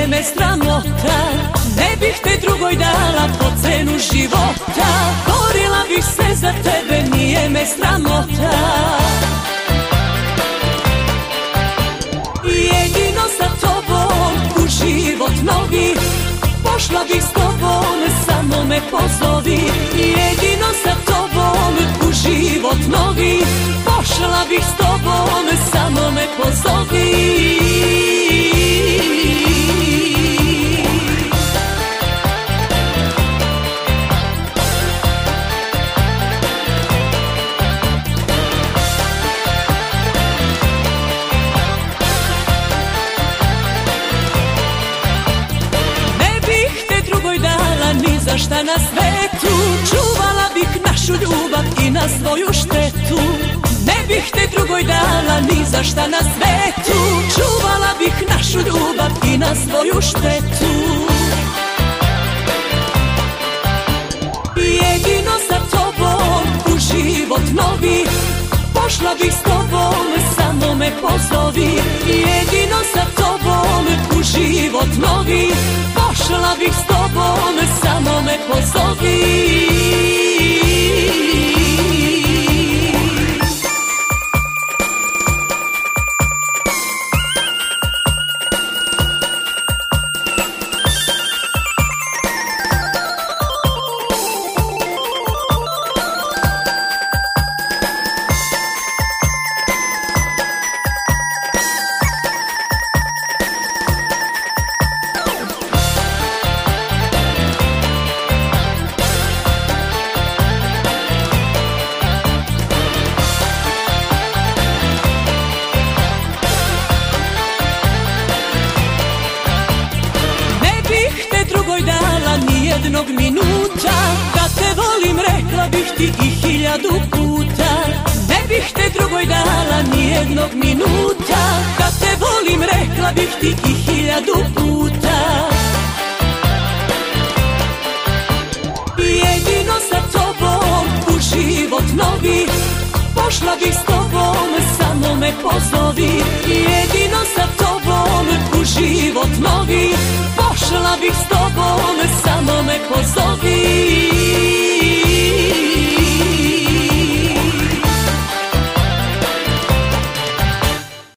nije me sramota, ne bih te drugoj dala po cenu života. Borila bih se za tebe, nije me sramota. Jedino sa tobom u život novi, pošla bih s tobom, samo me pozovi. Jedino sa tobom u život novi, pošla bih s tobom, samo me pozovi. Šta na svetu, čuvala bih našu ljubav i na svoju štetu. Ne bih te drugoj dala ni za šta na svetu, čuvala bih našu ljubav i na svoju štetu. Jedino sa tobom u život novi, pošla bih s tobom, samo me pozovi. Jedino sa tobom u život novi, pošla bih s tobom, samo me pozovi. Jednog minuta, da te volim rekla bih ti i 1000 puta. Ne bih te drugoj dala ni jednog minuta, da te volim rekla bih ti i 1000 puta. Jedino sa tobom u život novi, pošla bih s tobom, samo me pozovi. Jedino sa tobom u život novi, pošla bih s tobom,